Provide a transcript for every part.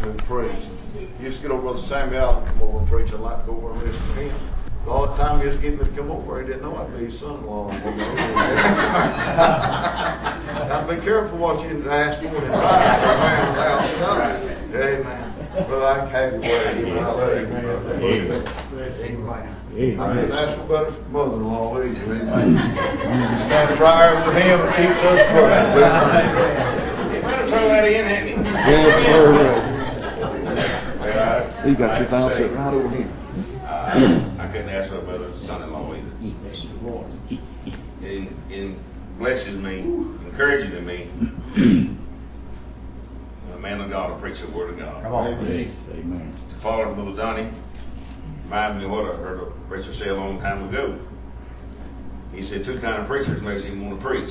going to preach. He used to get over Brother Sammy Allen and come over and preach. I'd like to go over and listen to him. But all the time he was getting me to come over, he didn't know I'd be his son-in-law. Now be careful what you ask for and invite a man's house. You know? Amen. Brother, I can have your way. I love you, brother. Amen. I couldn't ask for better mother-in-law either. Amen. Stand prior to him and keeps us first. You better throw that in, ain't you? Yes, sir. You got your thumb set right over here. I couldn't ask for a better son-in-law either. It blesses me, encouraging to me, when a man of God will preach the word of God. Come on. Amen. To follow Brother Donnie reminds me of what I heard a preacher say a long time ago. He said two kind of preachers makes him want to preach.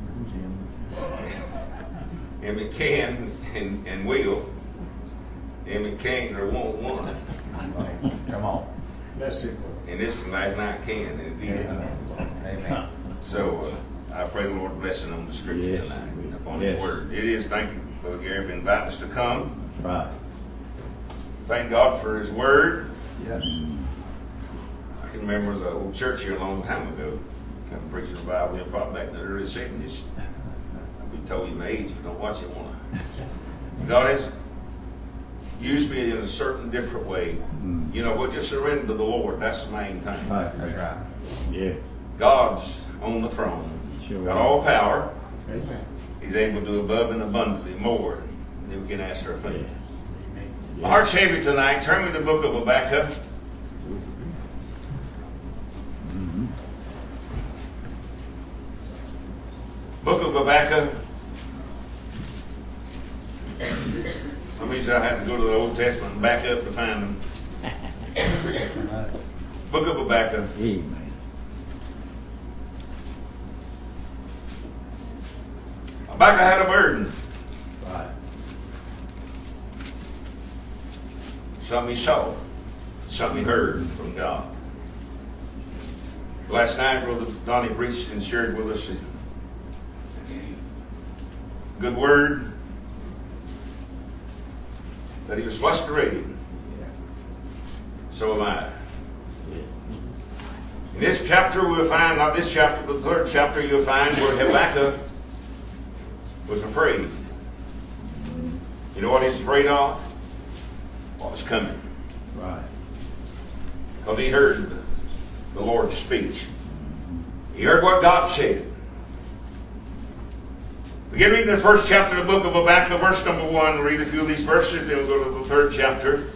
Him that can and will. Him that can't or won't want. Come on. That's it. And this last night can and it did. Amen. So I pray the Lord blessing on the scripture Yes. tonight upon Yes. His word. It is. Thank you, Brother Gary, for inviting us to come. That's right. Thank God for His word. Yes. I can remember the old church here a long time ago. Kind of preaching the Bible here probably back in the early 70s. I'll be told you my age, but don't watch it one. God has used me in a certain different way. You know, we'll just surrender to the Lord. That's the main thing. Right. That's right. Yeah. God's on the throne. Sure. Got all power. Amen. He's able to do above and abundantly more than we can ask or think. Yeah. My heart's heavy tonight. Turn me to the book of Habakkuk. Mm-hmm. Book of Habakkuk. Some of these I have to go to the Old Testament and back up to find them. Book of Habakkuk. Amen. Habakkuk had a burden. Right. Something he saw. Something he heard from God. Last night, Brother Donnie preached and shared with us a good word that he was frustrated. Yeah. So am I. Yeah. In this chapter we'll find, not this chapter, but the third chapter, you'll find where Habakkuk was afraid. You know what he's afraid of? What was coming. Right. Because he heard the Lord's speech. He heard what God said. Begin reading the first chapter of the book of Habakkuk, verse number 1. We'll read a few of these verses, then we'll go to the third chapter.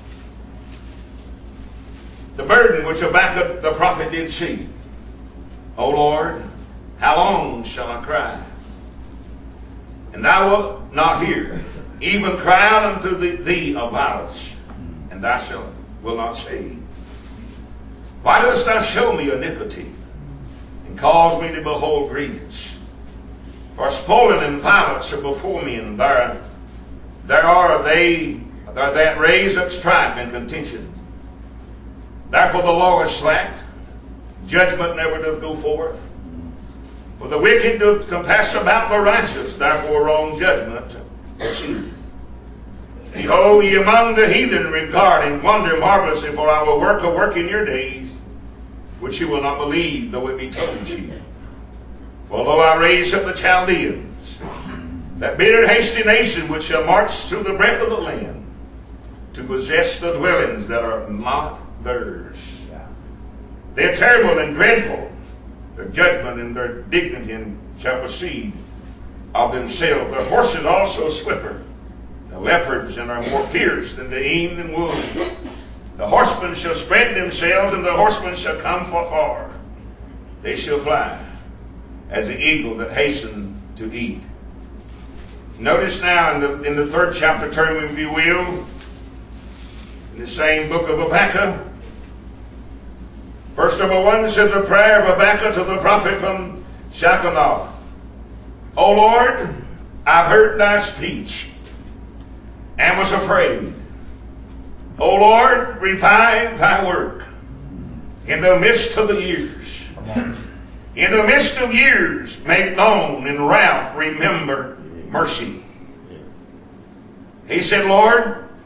The burden which Habakkuk the prophet did see. O Lord, how long shall I cry? And thou wilt not hear, even cry out unto thee of violence, and thou wilt not save. Why dost thou show me iniquity, and cause me to behold grievance? For spoiling and violence are before me, and there are they that raise up strife and contention. Therefore the law is slacked, judgment never doth go forth. For the wicked doth compass about the righteous, therefore wrong judgment proceedeth. Behold, ye among the heathen regard and wonder marvelously, for I will work a work in your days, which you will not believe, though it be told you. For lo, I raise up the Chaldeans, that bitter hasty nation which shall march through the breadth of the land, to possess the dwellings that are not theirs. They are terrible and dreadful. Their judgment and their dignity and shall proceed of themselves. Their horses also swifter. The leopards and are more fierce than the evening wolves. The horsemen shall spread themselves, and the horsemen shall come from far. They shall fly as the eagle that hasten to eat. Notice now in the third chapter, turn with me, if you will, in the same book of Habakkuk. Verse number 1 says, the prayer of Habakkuk to the prophet from Shachanoth. O Lord, I've heard thy speech and was afraid. O Lord, revive thy work in the midst of the years. In the midst of years, make known in wrath, remember mercy. He said, Lord,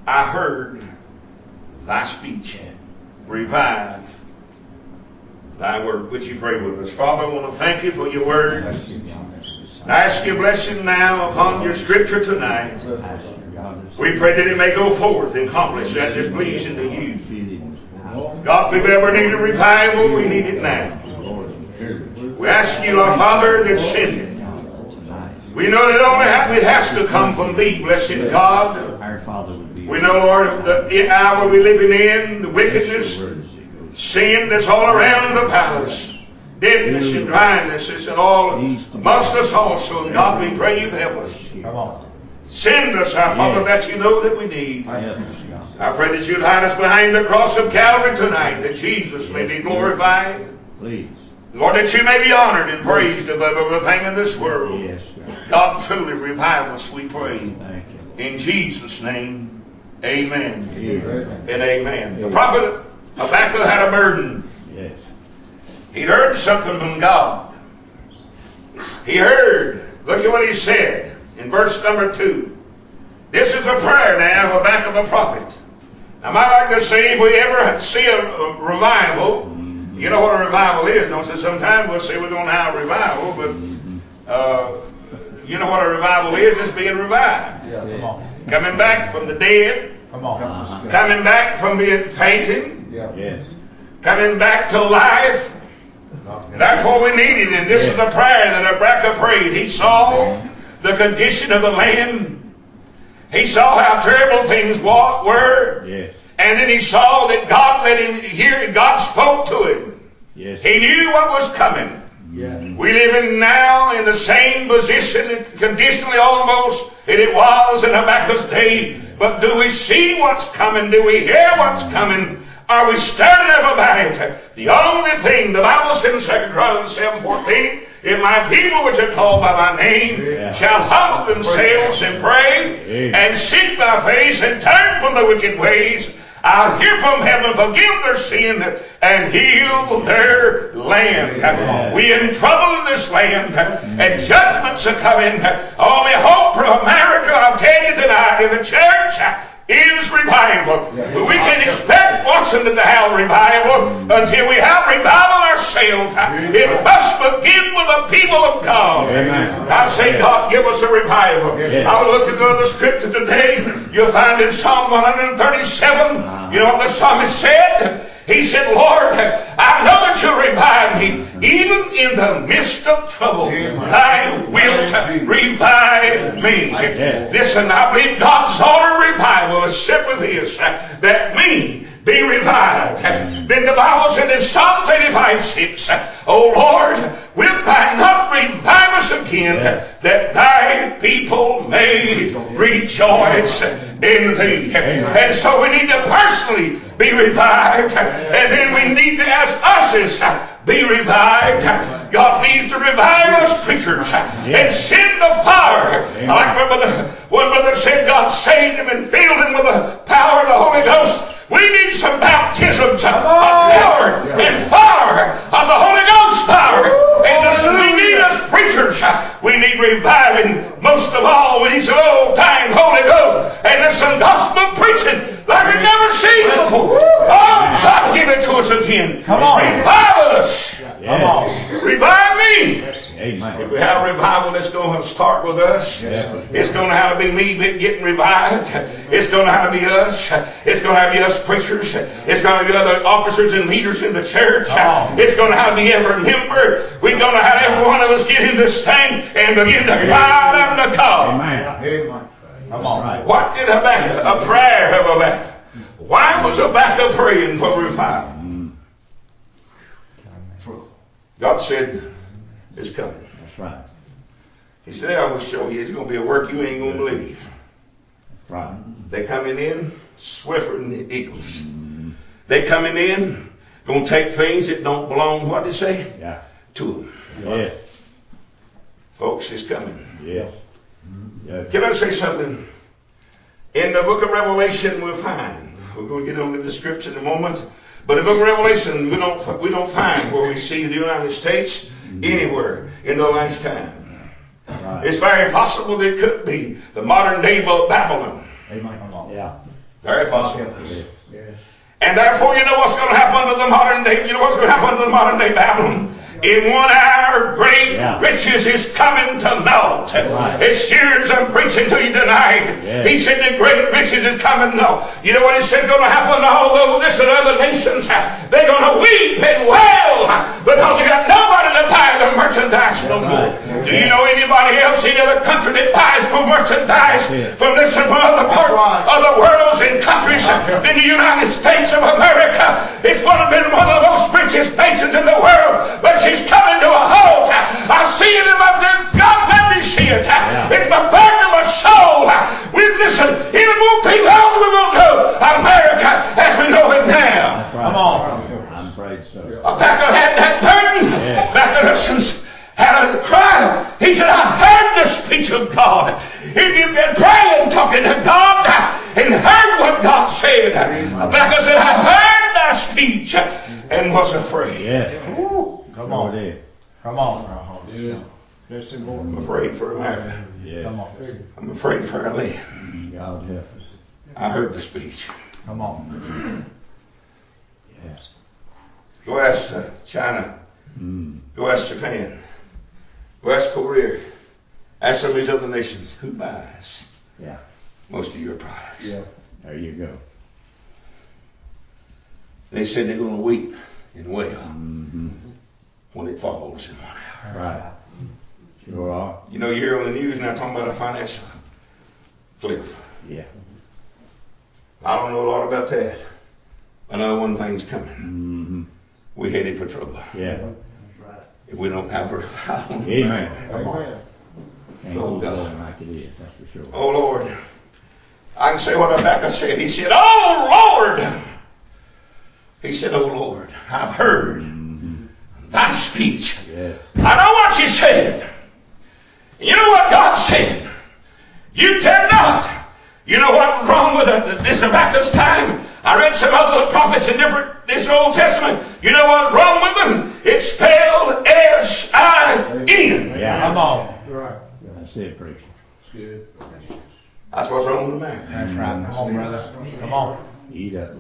I heard thy speech. Revive thy word. Would you pray with us? Father, I want to thank you for your word. I ask your blessing now upon your scripture tonight. We pray that it may go forth and accomplish that is pleasing to you. God, if we've ever needed revival, we need it now. We ask you, our Father, that send it. We know that only it has to come from thee, blessed God. We know, Lord, the hour we're living in, the wickedness, sin that's all around the palace, deadness and dryness is all amongst us also. And God, we pray you help us. Send us, our Father, that you know that we need. I pray that you'd hide us behind the cross of Calvary tonight, that Jesus may be glorified. Please. Lord, that you may be honored and praised above everything in this world. Yes, God, truly revive us, we pray. Thank you. In Jesus' name, amen. Amen. And amen. The prophet Habakkuk had a burden. Yes. He heard something from God. He heard. Look at what he said in verse number 2. This is a prayer now of Habakkuk the prophet. I might like to say, if we ever see a revival, you know what a revival is, don't you? Sometimes we'll say we're going to have a revival, but you know what a revival is? It's being revived. Yeah, come on. Coming back from the dead. Come on. Coming back from being fainting. Yeah. Yes. Coming back to life. That's what we needed, and this is the prayer that Habakkuk prayed. He saw the condition of the land. He saw how terrible things were. Yes. And then he saw that God let him hear, God spoke to him. Yes. He knew what was coming. Yeah. We live in now in the same position, conditionally almost, and it was in Habakkuk's day. But do we see what's coming? Do we hear what's coming? Are we stirred up about it? The only thing, the Bible said in 2 Chronicles 7:14, if my people which are called by my name shall humble themselves and pray and seek my face and turn from the wicked ways, I'll hear from heaven, forgive their sin, and heal their land. We in trouble in this land, and judgments are coming. Only hope for America, I'll tell you tonight, in the church is revival. We can expect Washington to have revival until we have revival ourselves. It must begin with the people of God. I say, God, give us a revival. I was looking at the scripture today. You'll find in Psalm 137, you know what the psalmist said? He said, Lord, I know that you'll revive me, even in the midst of trouble. Thy wilt revive me. Listen, I believe God's order of revival is simply this, that me be revived. Then the Bible said in Psalms 85:6, O Lord, wilt thou not revive us again, that thy people may rejoice in thee? And so we need to personally be revived, and then we need to ask us be revived. God needs to revive us preachers and send the fire. I like one brother said God saved him and filled him with the power of the Holy Ghost. We need some baptisms of power and fire of the Holy Ghost power. And we need us preachers. We need reviving most of all. We need some old time Holy Ghost and some gospel preaching like we've never seen before. Oh, God, give it to us again. Come on. Revive us. Come on. Revive me. Amen. If we have revival, it's going to start with us. It's going to have to be me getting revived. It's going to have to be us. It's going to have to be us preachers. It's going to be other officers and leaders in the church. It's going to have to be every member. We're going to have every one of us get in this thing and begin to cry out and to call. Amen. Come on. What did Habakkuk? A prayer of Habakkuk. Why was Habakkuk praying for revival? God said, it's coming. That's right. He said, I will show you. It's going to be a work you ain't going to believe. Right. They coming in swifter than the eagles. They coming in, going to take things that don't belong, what did he say? Yeah. To them. Yes. Folks, it's coming. Yes. Yes. Can I say something? In the book of Revelation, we'll find, we're going to get on the description in a moment, but in the book of Revelation, we don't find where we see the United States anywhere in the last time. Right. It's very possible that it could be the modern day Babylon. Yeah. Very possible. Yes. And therefore, you know what's going to happen to the modern day, you know what's going to happen to the modern day Babylon? In 1 hour, great riches is coming to naught. Right. It's years I'm preaching to you tonight. Yes. He said the great riches is coming to naught. You know what he said going to happen to all those and other nations? They're going to weep and wail because they got nobody to buy their merchandise no more. Right. Do you know anybody else, any other country that buys more merchandise from other parts of the worlds and countries than the United States of America? It's going to be one of the most richest nations in the world, but she's coming to a halt. I see it in my God, let me see it. It's my burden of my soul. Listen, it won't be long we won't know America as we know it now. That's right. Come on. I'm afraid so. Habakkuk had that burden. Habakkuk had a cry. He said, I heard the speech of God. If you've been praying, talking to God, and heard what God said, Habakkuk said, I heard thy speech and was afraid. Yes. Come on. Come on. I'm afraid for America. Yes. Come on. I'm afraid for our land. God help us. I heard the speech. Come on. Yes. Go ask China. Go ask Japan. Go ask Korea. Ask some of these other nations. Who buys most of your products? Yeah. There you go. They said they're going to weep and wail when it falls in 1 hour. Right. Sure are. You know, you hear on the news now talking about a financial cliff. Yeah. I don't know a lot about that. I know one thing's coming. We're headed for trouble. Yeah. If we don't have a revival. Amen. Come on. Ain't Oh, oh, God. like it is, that's for sure. Oh, Lord. I can say what Habakkuk said. He said, oh, Lord. He said, oh, Lord, I've heard thy speech. Yes. I know what you said. You know what God said. You cannot. You know what was wrong with this Habakkuk's time? I read some other prophets in this Old Testament. You know what was wrong with them? It's spelled S-I-N. Yeah. Come on. Right. That's it, preacher. It's good. That's what's wrong with America. That's right. Come on, brother. Come on. Eat up.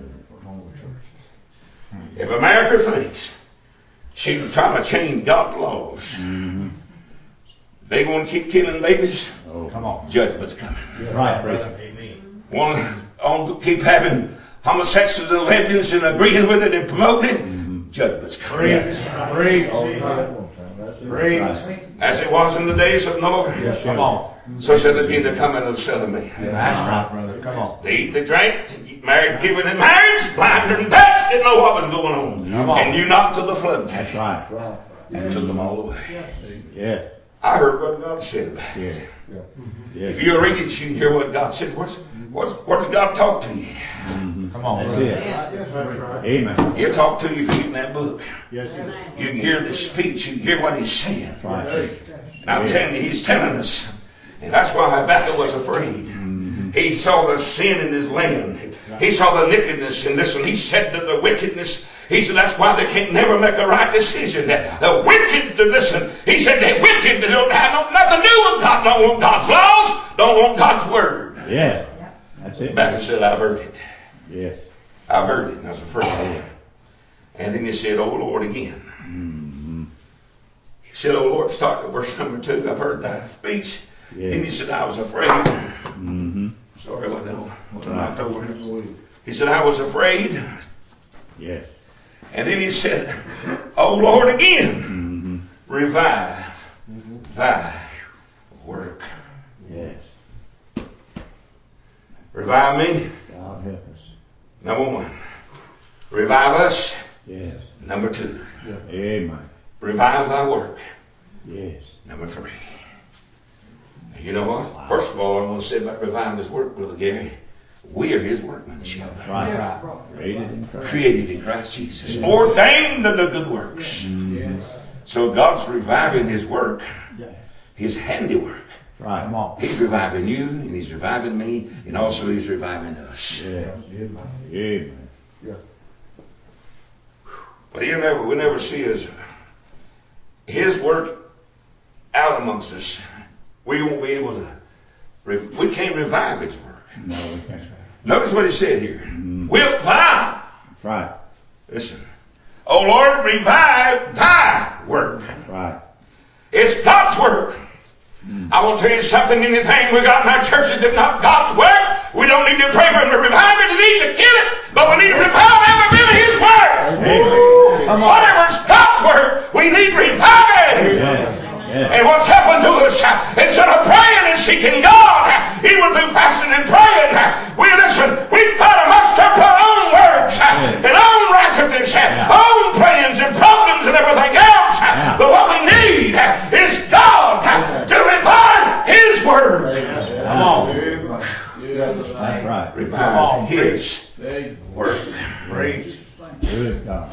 If America thinks she's trying to change God's laws, they want to keep killing babies, Oh. Come on. judgment's coming. Right, preacher. Want to keep having homosexuals and lesbians and agreeing with it and promoting it, judgment's coming. Preach. Preach. Right. As it was in the days of Noah, Come on. so shall it be in the coming of the Son of Man. That's right, brother. Come on. They eat, they drank, they get married, given in marriage, blind and deaf, didn't know what was going on. Come on. And knew not till the flood That's came right. and took them all away. Yeah. I heard what God said about it. Yeah. If Yeah. you read it, you can hear what God said. What does God talk to you? Come on, That's brother. it. That's right. Amen. He'll talk to you if you read that book. Yes, it is. You can hear the speech. You can hear what he's saying. That's right, preacher. And I'm telling you, he's telling us. And that's why Habakkuk was afraid. He saw the sin in his land. He saw the nakedness in this, and he said that the wickedness, he said that's why they can't never make a right decision. The wicked, listen, he said the wicked, they don't have nothing to do with God, don't want God's laws, don't want God's word. Yeah. That's it. Habakkuk said, I've heard it. Yes. I've heard it, and I was afraid. And then he said, oh Lord, again. He said, oh Lord, start at verse number 2. I've heard that speech. Yeah. Then he said, I was afraid. Sorry, what knocked over. He said, I was afraid. Yes. And then he said, oh Lord, again, revive thy work. Yes. Revive me. God help us. Number 1. Revive us. Yes. Number 2. Amen. Revive thy work. Yes. Number 3. You know what? First of all, I'm going to say about reviving his work, Brother Gary. We are his workmanship. Right. Created in Christ. Created in Christ Jesus. Ordained unto good works. So God's reviving his work. His handiwork. Right. Come on. He's reviving you, and he's reviving me, and also he's reviving us. Yeah. Amen. But we never see his work out amongst us. We won't be able to, we can't revive his work. No, we can't. Notice what he said here. Wilt thou? That's right. Listen. Oh Lord, revive thy work. That's right. It's God's work. I want to tell you something. Anything we got in our churches that's not God's work, we don't need to pray for him to revive it. We need to kill it, but we need to revive every bit of his work. Whatever's God's work, we need reviving. And what's happened to us, instead of praying and seeking God, even through fasting and praying, we try to muster up our own works and own righteousness, own plans and programs and everything else. But what we need is God to revive his word. Come on. That's right. Revive his word. Praise. Good God.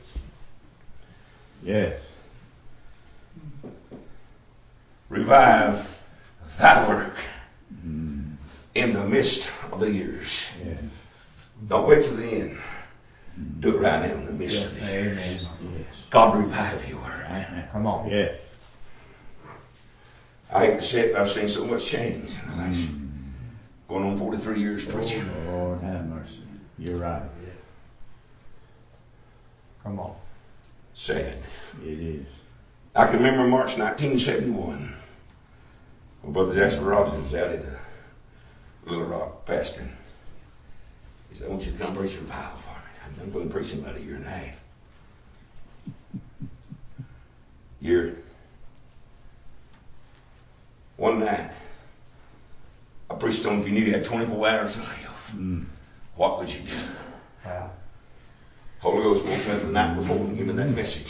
Yes. Revive thy work in the midst of the years. Yes. Don't wait till the end. Do it right now in the midst of the years. Yes. God revive your work. Come on. Yes. I hate to say it, but I've seen so much change in the last going on 43 years preaching. Lord have mercy. You're right. Come on. Sad. It is. I can remember March 1971 when Brother Jasper Rogers was out at Little Rock pastoring. He said, I want you to come preach revival for me. I've been going preaching about a year and a half. One night, I preached on if you knew you had 24 hours to live, what would you do? Wow. Holy Ghost woke me up the night before and gave me that message.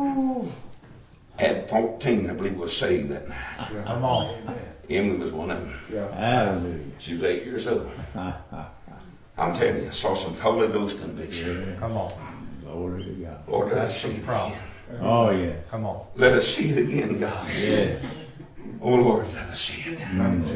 Had 14, I believe, was saved that night. Come on. Emily was one of them. Hallelujah. She was 8 years old. I'm telling you, I saw some Holy Ghost conviction. Come on. Glory to God. Lord, let us That's see the it problem. again. Oh, yes. Come on. Let us see it again, God. Yes. Oh, Lord, let us see it.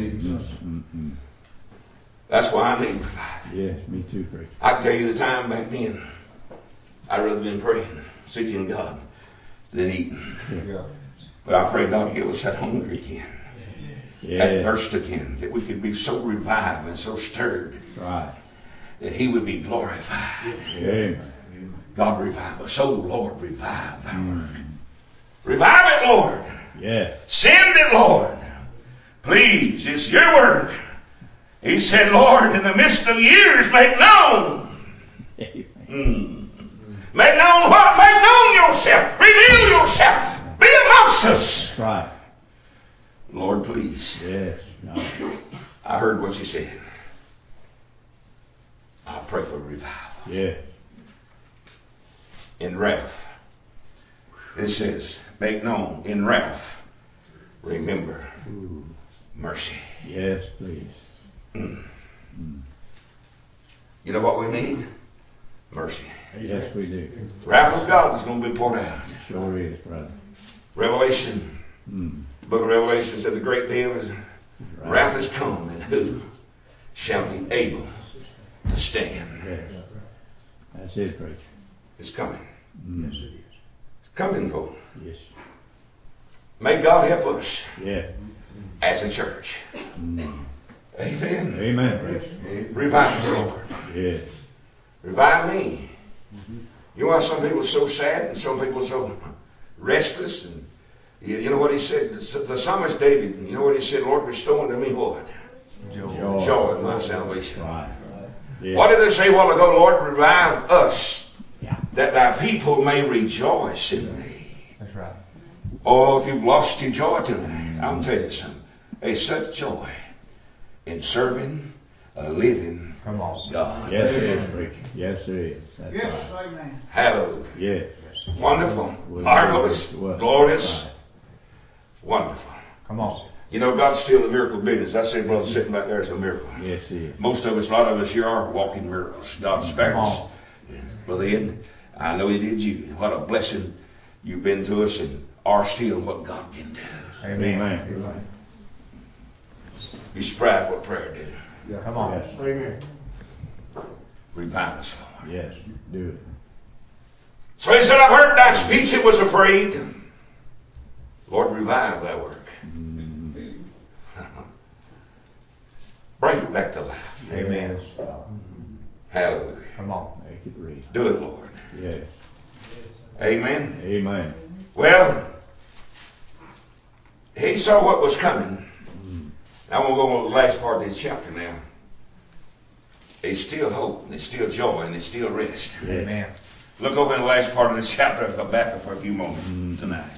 That's why I need revival. Yes, me too, preacher. I can tell you the time back then, I'd rather been praying, seeking God, than eating. But I pray God give us that hunger again, that Yes. thirst again, that we could be so revived and so stirred Right. that He would be glorified. Amen. God revive us. Oh, Lord, revive thy work. Revive it, Lord. Yes. Send it, Lord. Please, it's your work. He said, Lord, in the midst of years, make known. Make known what? Make known yourself. Reveal yourself. Be amongst us. That's right. Lord, please. Yes. No. I heard what you said. I pray for revival. Yes. In Ralph, it says, make known in Ralph, remember mercy. Yes, please. You know what we need? Mercy. Yes, we do. Wrath of God is going to be poured out. Sure is, brother. Revelation, book of Revelation said the great day of his wrath has come, and who shall be able to stand? Yes. That's it, preacher. It's coming. Yes, it is. It's coming, folks. Yes. May God help us Yeah. as a church. Amen. Amen, preacher. Revive us, Lord. Yes. Revive me. You know why some people are so sad and some people are so restless? And you know what he said? The psalmist David, you know what he said? Lord, restore unto me what? Joy in my salvation. Right. Yeah. What did it say a while ago? Lord, revive us, Yeah. that thy people may rejoice in thee. That's right. Oh, if you've lost your joy tonight, I'm telling you something. There's such joy in serving a living Come on. God. Yes, it is, preacher. Yes, it is. That's right. Amen. Hallelujah. Yes. Wonderful. Well, Marvelous. well, Glorious. right. Wonderful. Come on. You know, God's still in miracle business. I said, brother, sitting back there is a miracle. Yes, it is. Most of us, a lot of us here are walking miracles. God spared Come us. on. Brother Ed, I know He did you. What a blessing you've been to us and are still what God can do. Amen. Amen. Be surprised what prayer did. Come on. Yes. Amen. Revive us, Lord. Yes. Do it. So He said, I've heard thy speech and was afraid. Lord, revive thy work. Bring it back to life. Amen. Hallelujah. Come on. Make it real. Do it, Lord. Yes. Amen. Amen. Well, he saw what was coming. I want to go on to the last part of this chapter now. There's still hope, and there's still joy, and there's still rest. Amen. Look over in the last part of this chapter of Habakkuk for a few moments tonight.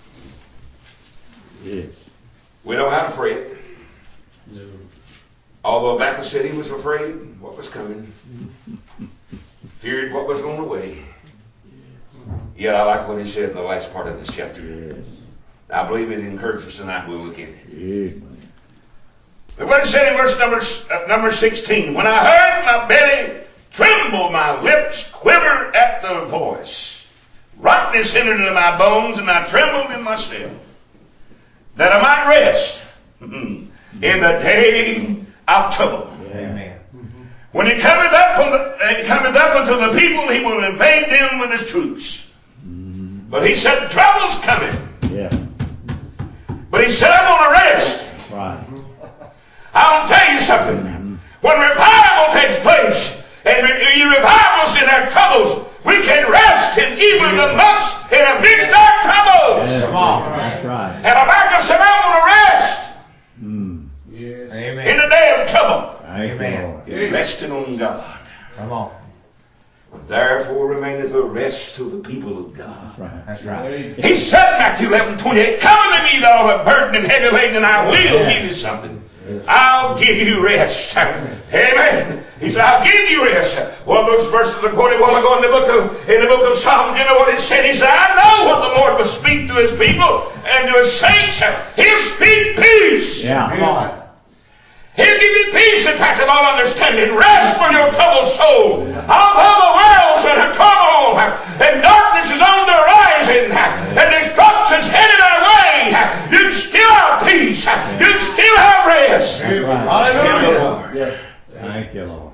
Yes. We don't have to fret. No. Although Habakkuk said he was afraid what was coming, feared what was going away. Yet I like what he said in the last part of this chapter. Yes. I believe it encourages us tonight. We'll look at it. Amen. But what it said in verse number 16, when I heard, my belly trembled, my lips quivered at the voice. Rottenness entered into my bones, and I trembled in myself, that I might rest in the day of trouble. Amen. When he cometh up unto the people, he will invade them with his troops. But he said, trouble's coming. Yeah. But he said, I'm going to rest. Right. I want to tell you something. When revival takes place, and revivals in our troubles, we can rest in even amidst our troubles. Yes. Come on. That's right. And Habakkuk said, I'm going to rest Yes. in Amen. the day of trouble. Thank you, Amen. Lord. Resting on God. Come on. Therefore remaineth a rest to the people of God. That's right. That's right. He said in Matthew 11:28, come unto me that are burdened and heavy laden, and I will give you something. I'll give you rest. Amen. He said, I'll give you rest. One of those verses I quoted a while ago in the book of Psalms, you know what it said? He said, I know what the Lord will speak to his people and to his saints. He'll speak peace. Yeah. Come on. He'll give you peace that passeth all understanding. Rest for your troubled soul. Although the world's in a turmoil, and darkness is on the horizon, and destruction's headed our way, you can still have peace. You can still have rest. That's right. Hallelujah. Yes. Thank you, Lord.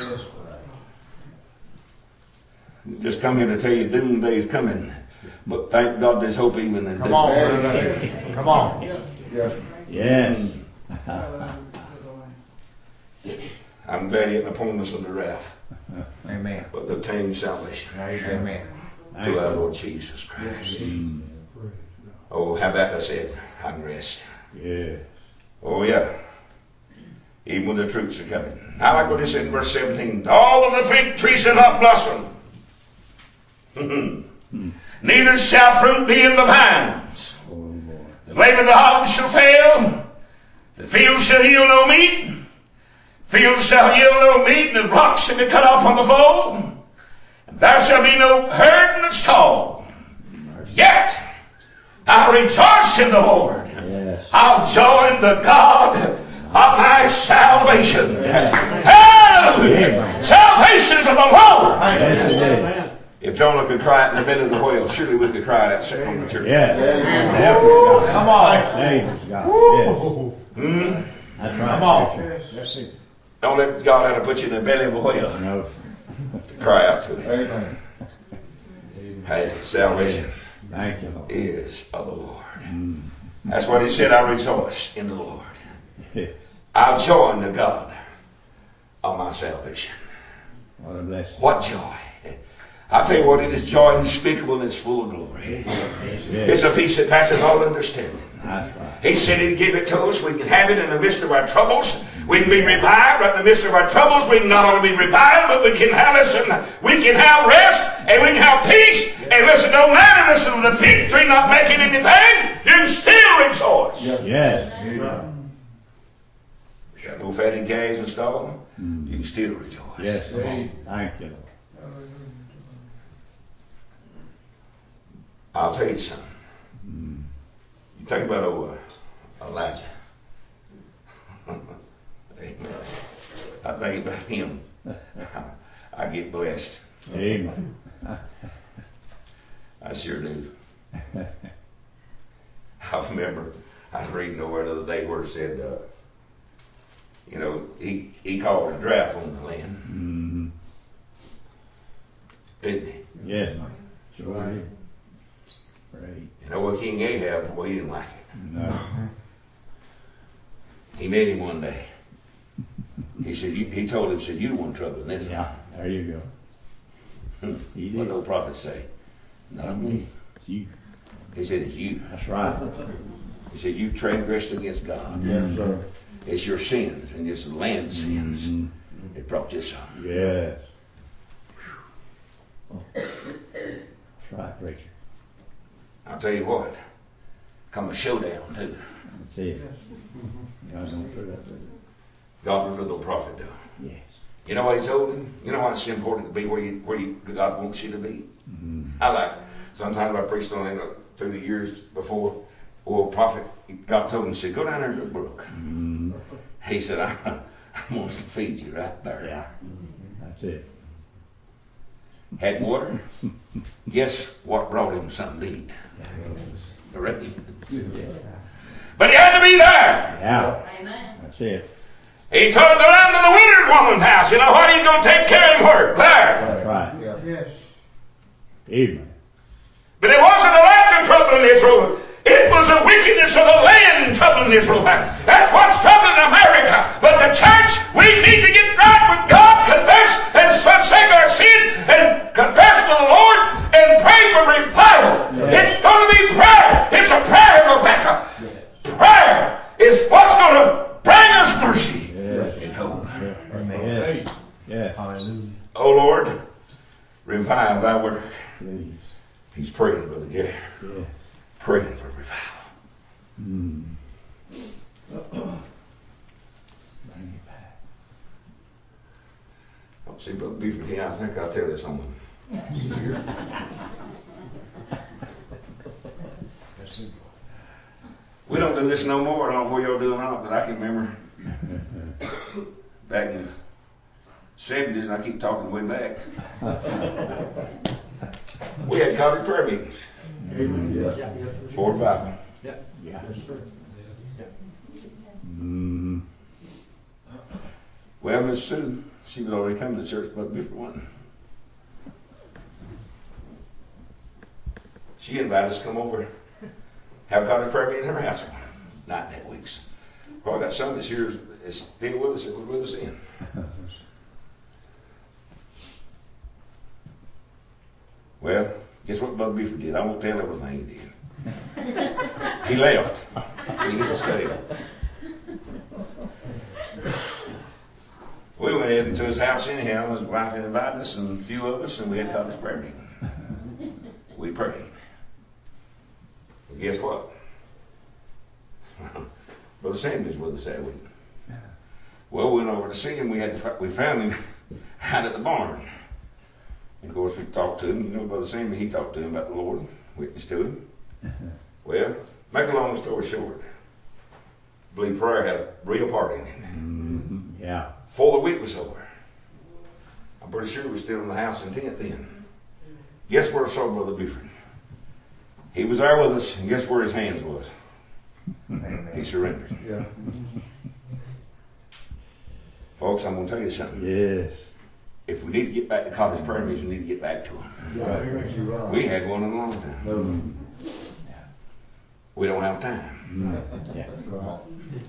Just come here to tell you doomsday is coming. But thank God there's hope even in Come on. doomsday. Brother. Come on. Yes. I'm glad he hadn't appointed us unto wrath, Amen. but to obtain salvation Amen. through our Lord Jesus Christ. Oh, Habakkuk said, I can rest. Yes. Oh, yeah. Even when the troops are coming. I like what he said in verse 17. All of the fig trees shall not blossom. Neither shall fruit be in the vines. Oh, Lord. The labor of the olive shall fail. The field shall yield no meat. Fields shall yield no meat, and the flocks shall be cut off from the fold. And there shall be no herd in the stall. Yet I'll rejoice in the Lord. Yes. I'll join the God of my salvation. Hallelujah! Salvation's of the Lord. Yes, it is. If Jonah could cry it in the belly of the whale, surely we could cry it outside from the church. Yes. Help us, God. Come on. Save us, God. Yes. That's right. Come on. That's it. Don't let God have to put you in the belly of a whale No. to cry out to him. Amen. Hey, salvation Thank you, Lord. is of the Lord. That's what he said, I rejoice in the Lord. Yes. I'll join the God of my salvation. What a blessing. What joy. I'll tell you what, it is joy unspeakable and it's full of glory. It's a peace that passes all understanding. That's right. He said he'd give it to us. We can have it in the midst of our troubles. We can be revived right in the midst of our troubles. We can not only be revived, but we can have, we can have rest and we can have peace. And listen, no matter, listen, to the fig tree not making anything, you can still rejoice. Yes. You got no fatted calves installed, you can still rejoice. Yes, Lord. Thank you, Lord. I'll tell you something. You think about old Elijah. Amen. I think about him. I get blessed. Amen. I sure do. I remember I was reading over the other day where it said, he called a drought on the land. Didn't he? Yes. Sure did. Right. You know what King Ahab, boy, he didn't like it. No. He met him one day. He said, he told him, said, you the one troubling this. Yeah, there you go. He What did. did the prophet say? Not me. It's you. He said, it's you. That's right. He said, you transgressed against God. Yes, sir. It's your sins and it's the land's sins. Mm-hmm. It brought this on. Yes. That's right, preacher. I'll tell you what. Come a showdown too. That's it. God don't put up with it. God was with the prophet though. Yes. You know what he told him? You know why it's important to be where God wants you to be? Mm-hmm. I like, sometimes I preached on it through the years before. Well, prophet, God told him, he said, go down there to the brook. Mm-hmm. He said, I'm going to feed you right there. Yeah. That's it. Had water. Guess what brought him something to eat? The rain. But he had to be there. Yeah. Amen. That's it. He told him to go down to the widowed woman's house. You know what? He's going to take care of him where? There. That's right. Yes. Amen. But it wasn't Elijah troubling Israel. It was the wickedness of the land troubling Israel. That's what's troubling America. But the church, we need to get right with God, confess and forsake our sin, and confess to the Lord and pray for revival. Yes. It's going to be prayer. It's a prayer, Rebecca. Prayer is what's going to bring us mercy Yes. and hope. Yes. Yes. Hallelujah. Oh Lord, revive thy work. Please. He's praying, Brother Gary. Yes. Praying for revival. Mm. Bring it back. Don't see Brother Beaver here. I think I'll tell this on here. We don't do this no more. I don't know what y'all doing now, but I can remember back in the 70s, and I keep talking way back. We had cottage prayer meetings for revival. Yeah. Yes, sir. Mm. Well, Miss Sue, she was already coming to church, but different one. She invited us to come over, have cottage prayer meeting in her house. Not that week's. Well, I got some this year is still with us. It was with us in. Well, guess what Bud Buford did? I won't tell everything he did. He left. He didn't stay. We went into his house anyhow. His wife invited us and a few of us, and we had cottage prayer meeting. We prayed. But guess what? Brother Samuel's with us that week. Well, we went over to see him. We found him out at the barn. And of course, we talked to him. You know, Brother Samuel, he talked to him about the Lord, witnessed to him. Well, make a long story short, I believe prayer had a real part in it. Mm-hmm. Yeah. Before the week was over, I'm pretty sure we were still in the house in tent then. Guess where I saw Brother Buford? He was there with us, and guess where his hands was? Amen. He surrendered. Yeah. Folks, I'm going to tell you something. Yes. If we need to get back to cottage prayer meetings, we need to get back to them. Right. You're right. We had one in a long time. No. We don't have time. Yeah. Right.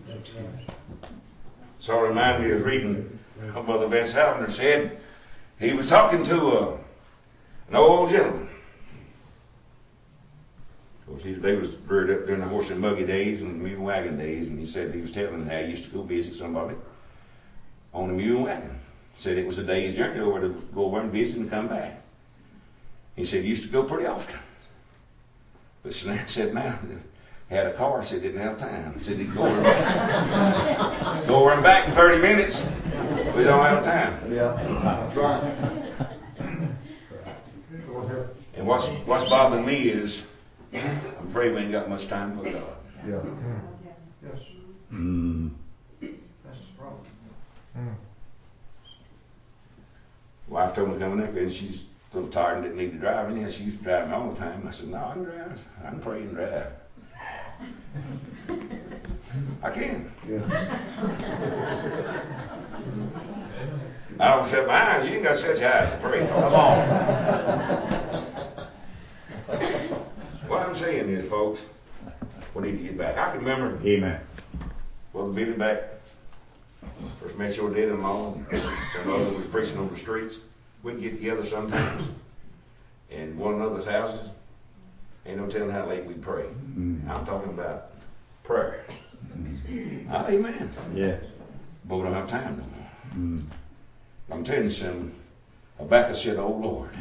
So it reminded me of reading what Brother Vince Halpner said. He was talking to an old gentleman. Of course, they was reared up during the horse and buggy days and the mule wagon days, and he said he was telling how he used to go visit somebody on a mule wagon. Said it was a day's journey over to go over and visit and come back. He said he used to go pretty often. But Snap said now, had a car, said didn't have time. He said he'd go over and back in 30 minutes. We don't have time. Yeah. That's right. Lord help us. And what's bothering me is I'm afraid we ain't got much time for God. Yeah. Yes. Mm. That's the problem. Wife told me coming up here, and she's a little tired and didn't need to drive. And she used to drive me all the time. I said, no, I can drive. I can pray and drive. I can. Yeah. I don't shut my eyes. You ain't got to shut your eyes to pray. Come on. What I'm saying is, folks, we need to get back. I can remember Amen. Brother Billy back First met your dad-in-law, and some other was preaching on the streets. We'd get together sometimes in one another's houses. Ain't no telling how late we'd pray. I'm talking about prayer. Amen. Yeah. But we don't have time no more. I'm telling you something. Habakkuk said, "Oh Lord,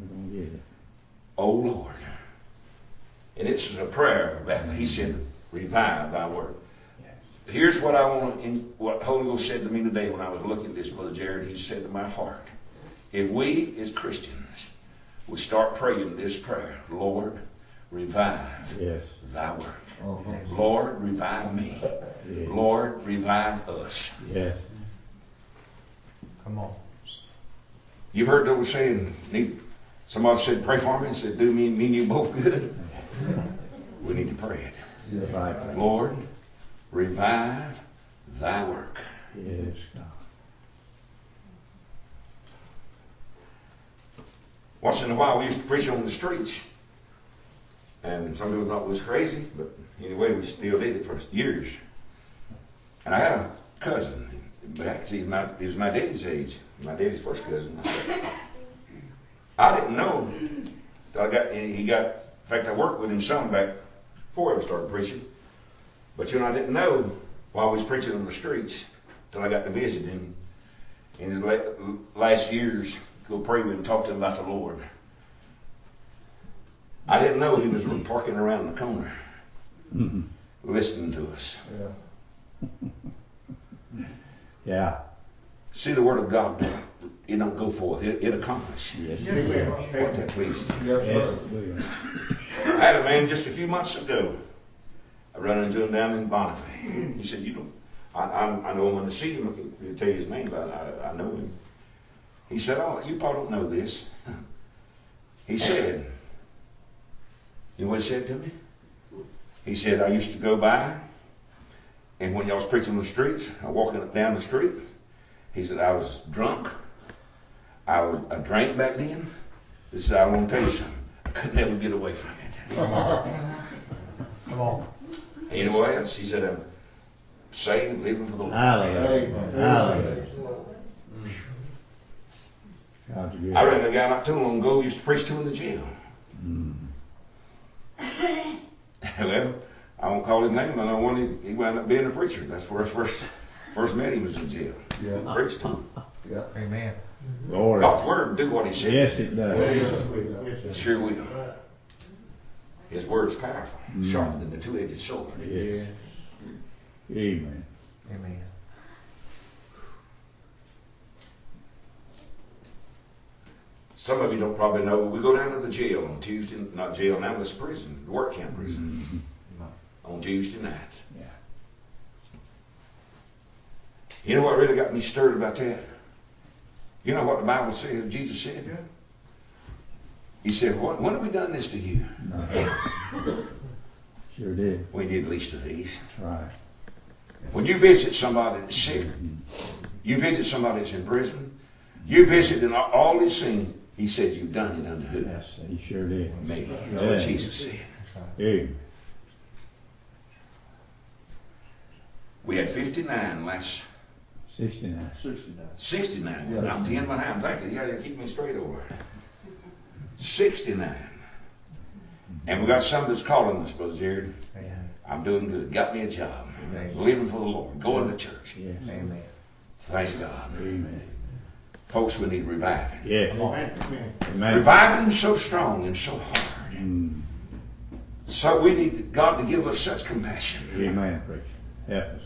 oh Lord." And it's a prayer of Habakkuk. He said, "Revive thy work." Here's what I want to, what Holy Ghost said to me today when I was looking at this, Brother Jared. He said to my heart, if we as Christians would start praying this prayer, Lord, revive thy work. Lord, revive me. Lord, revive us. Yes. Come on. You've heard those saying, somebody said, pray for me, and said, do me and you both good. We need to pray it. Right. Lord, revive thy work. Yes, God. Once in a while, we used to preach on the streets. And some people thought it was crazy, but anyway, we still did it for years. And I had a cousin. Actually, he was my daddy's age. My daddy's first cousin. I didn't know. In fact, I worked with him some back before I ever started preaching. But I didn't know while I was preaching on the streets till I got to visit him in his last years. Go pray with him, talk to him about the Lord. I didn't know he was parking around the corner, listening to us. Yeah. See, the Word of God, it don't go forth. It accomplishes. Yes. What that pleases. Yes. I had a man just a few months ago. I ran into him down in Bonifay. He said, I know him when I see him. I can tell you his name, but I know him. He said, oh, you probably don't know this. He said, you know what he said to me? He said, I used to go by, and when y'all was preaching on the streets, I walking down the street. He said, I was drunk. I drank back then. He said, I want to tell you something. I could never get away from it. Come on. And you know what else? He said, I'm saved, living for the Lord. Hallelujah. Hallelujah. I ran a guy not too long ago who used to preach to in the jail. Well, I won't call his name. I know one he wound up being a preacher. That's where I first met him, was in jail. Yeah. Preached to him. Yeah. Amen. Lord. God's word do what he said. Yes, it does. It sure will. His word's powerful, sharper than the two-edged sword. Yes. Amen. Amen. Some of you don't probably know, we go down to the jail on Tuesday, not jail now, it's prison, the work camp prison, on Tuesday night. Yeah. You know what really got me stirred about that? You know what the Bible said, Jesus said? He said, when have we done this to you? Sure did. We did least of these. That's right. When you visit somebody that's sick, you visit somebody that's in prison, you visit and all these things, he said, you've done it unto who? Yes, he sure did. Me. That's what Jesus said. Amen. We had 59 last 69. 69. Yeah. I'm 10 behind. Thank you. You got to keep me straight over. 69. And we got some that's calling us, Brother Jared. I'm doing good. Got me a job. Living for the Lord. Going to church. Yes. Amen. Thank God. Amen. Folks, we need reviving. Yeah. Amen. Reviving so strong and so hard. So we need God to give us such compassion. Amen, preacher. Help us.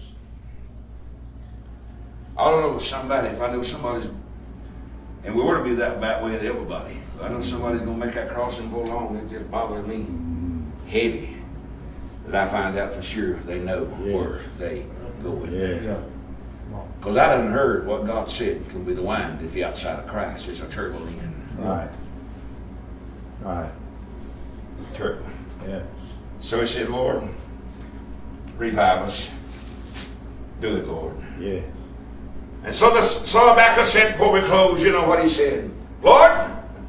I don't know if I know somebody's, and we ought to be that way with everybody. I know somebody's going to make that cross and go along. It just bothers me heavy. But I find out for sure they know where they going. Yeah. Because I done heard what God said can be the wind if you're outside of Christ. It's a terrible end. Right. Right. Terrible. Yes. So he said, Lord, revive us. Do it, Lord. Yeah. And so Habakkuk said before we close, you know what he said? Lord,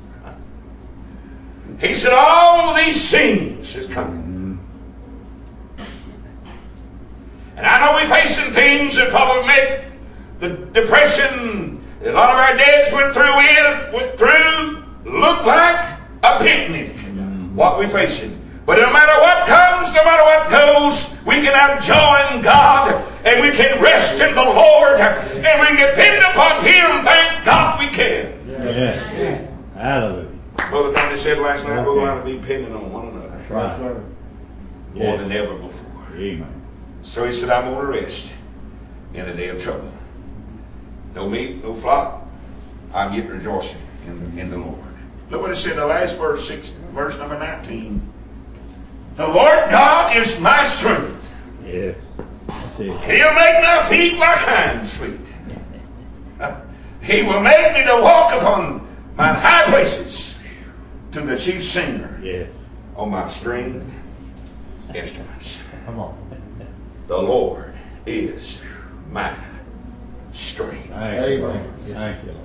he said, all these things is coming. And I know we're facing things that probably make the depression that a lot of our dads went through looked like a picnic, what we're facing. But no matter what comes, no matter what goes, we can have joy in God, and we can rest in the Lord, and we can depend upon Him. Thank God we can. Yes. Hallelujah. Brother Tony said last night, we're going to be depending on one another. That's right. More than ever before. Amen. So he said, I'm going to rest in a day of trouble. No meat, no flock. I'm yet rejoicing in the Lord. Look what it said in the last verse, verse number 19. The Lord God is my strength. Yes. That's it. He'll make my feet like hinds' feet. He will make me to walk upon mine high places, to the chief singer Yes. on my stringed instruments. Come on. The Lord is my strength. Thank you, Lord. Amen. Thank you, Lord.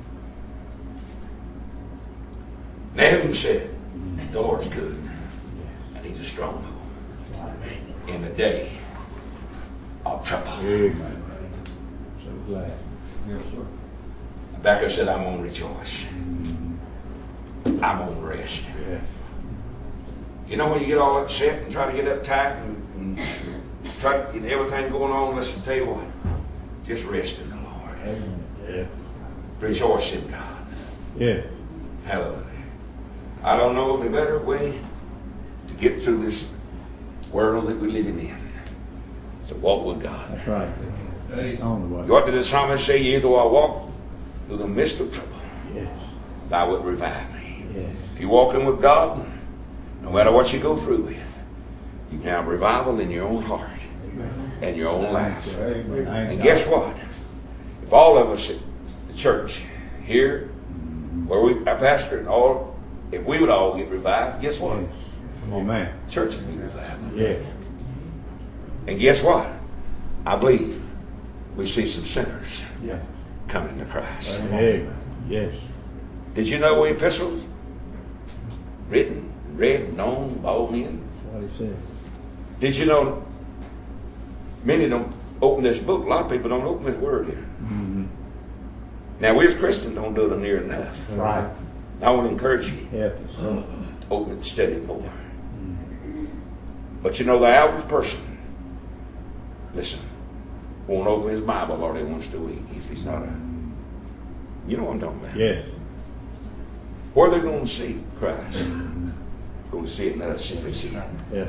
Nahum said, the Lord's good, and He's a stronghold in the day of trouble. Amen. So glad. Yes, sir. Habakkuk said, I'm going to rejoice. I'm going to rest. Yes. You know when you get all upset and try to get uptight and try to get everything going on, listen, tell you what, just rest in the Lord. Amen. Yeah. Rejoice in God. Yeah. Hallelujah. I don't know of a better way to get through this world that we're living in. To walk with God. That's right. It's on the way. What did the psalmist say? Yea, though I walk through the midst of trouble, Yes. Thou wilt revive me. Yes. If you're walking with God, no matter what you go through with, you can have revival in your own heart and your own life. Amen. And guess what? If all of us at the church here, where we are pastoring, if we would all get revived, guess what? Yes. Amen. Church would be revived. Yeah. And guess what? I believe we see some sinners Yeah. coming to Christ. Amen. Yes. Did you know epistles written, read, known by all men? That's what he said. Did you know many don't open this book? A lot of people don't open this word here. Mm-hmm. Now, we as Christians don't do it near enough. Right. I want to encourage you Help us. to open it and study it more. But you know, the average person, listen, won't open his Bible hardly once a week if he's not you know what I'm talking about. Yes. Where are they going to see Christ? Going to see it in us if we see it. Yes.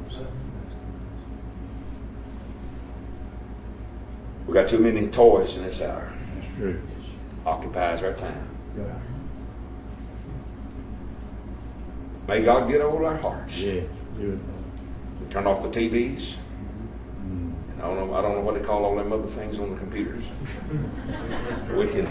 We got too many toys in this hour. That's true. Occupies our time. Yeah. May God get over our hearts. Yes. Do it. We turn off the TVs. Mm. I don't know what they call all them other things on the computers. We can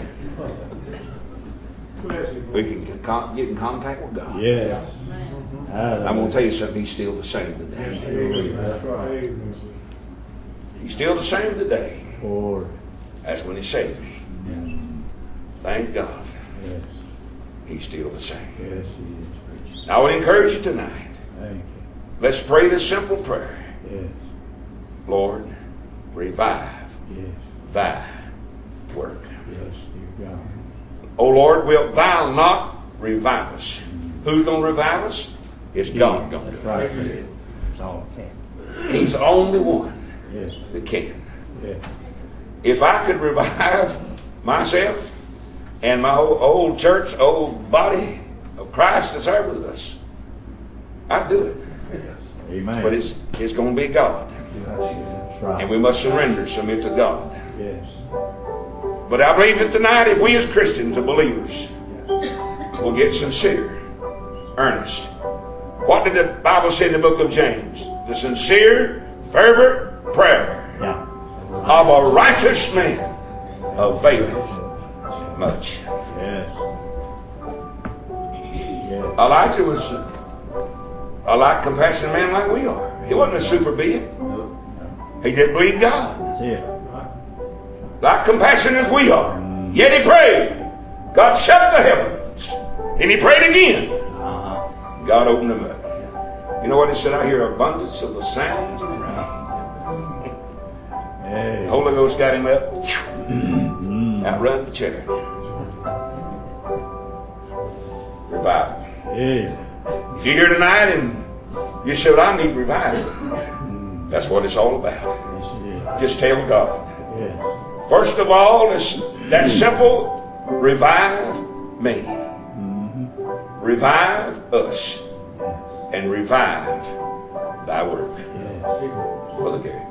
get in contact with God. Yes. I'm going to tell you something. He's still the same today. That's right. He's still the same today Lord. as when He saved me. Thank God. Yes. He's still the same. Yes, he is. I would encourage you tonight. Thank you. Let's pray this simple prayer. Yes. Lord, revive Yes. Thy work. Yes, dear God. O Lord, wilt Thou not revive us? Who's going to revive us? It's God going to That's do it. right. That's all I can. He's the only one Yes. that can. Yeah. If I could revive myself and my old church, old body of Christ that's there with us, I'd do it. Amen. But it's going to be God. That's right. And we must surrender, submit to God. Yes. But I believe that tonight, if we as Christians and believers will get sincere, earnest. What did the Bible say in the book of James? The sincere, fervent prayer Yeah. of a righteous man availeth much. Yes. Yes. Elijah was a like compassionate man like we are. He wasn't a super being. He just believed God. That's it. Like compassionate as we are. Yet he prayed. God shut the heavens. And he prayed again. Uh-huh. God opened them up. You know what he said? I hear abundance of the sounds of rain. Hey. The Holy Ghost got him up. Outrun the charity. Revival. Yeah. If you're here tonight and you said, I need revival, that's what it's all about. Yes, it is. Just tell God. Yes. First of all, it's that simple. Revive me. Revive us. And revive thy work. Yes. Brother Gary.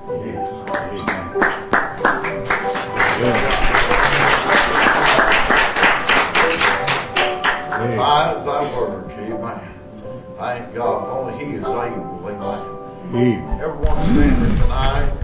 Revive thy work. Amen. Thank God. Only He is able. Amen. Amen. Everyone standing tonight.